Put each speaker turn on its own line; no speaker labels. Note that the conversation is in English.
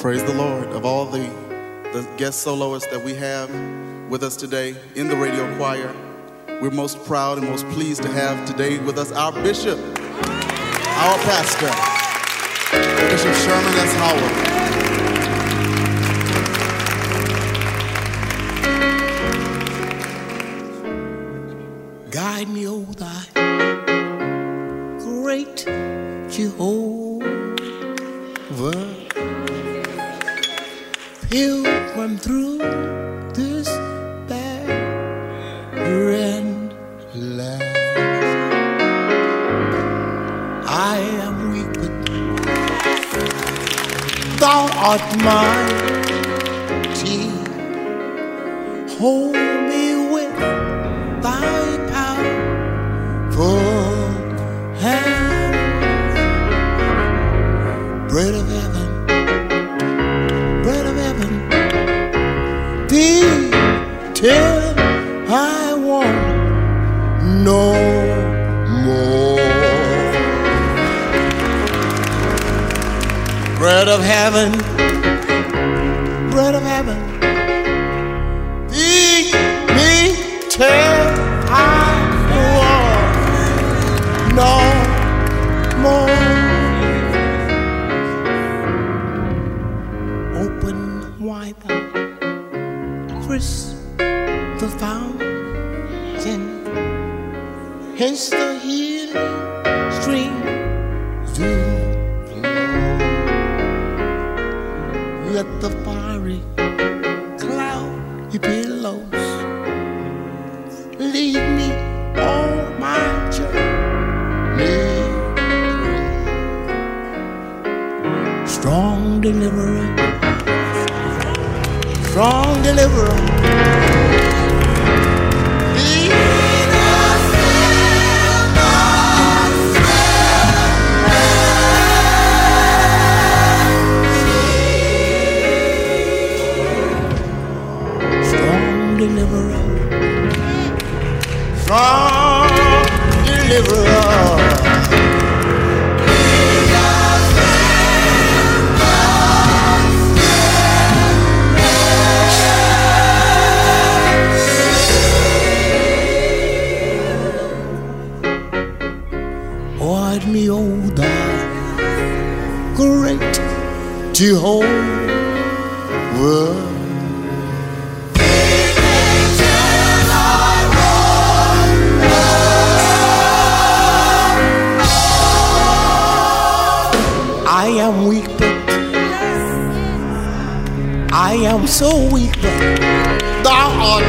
Praise the Lord. Of all the guest soloists that we have with us today in the radio choir, we're most proud and most pleased to have today with us our bishop, our pastor, Bishop Sherman S. Howard.
Guide me, O thy great Jehovah, pilgrim through this barren land. I am weak, but thou art mighty. Hold me with thy powerful hand. Bread of heaven, bread of heaven, feed till I want no more. Bread of heaven, bread of heaven, feed me till I want no more. Open wide the fountain, hence the healing stream do flow. Let the fiery cloud billows lead me on my journey. Strong deliverer, strong deliverer, deliverer, strong deliverer. Guide me, O thou great Jehovah. I am weak, but I am so weak, but thou art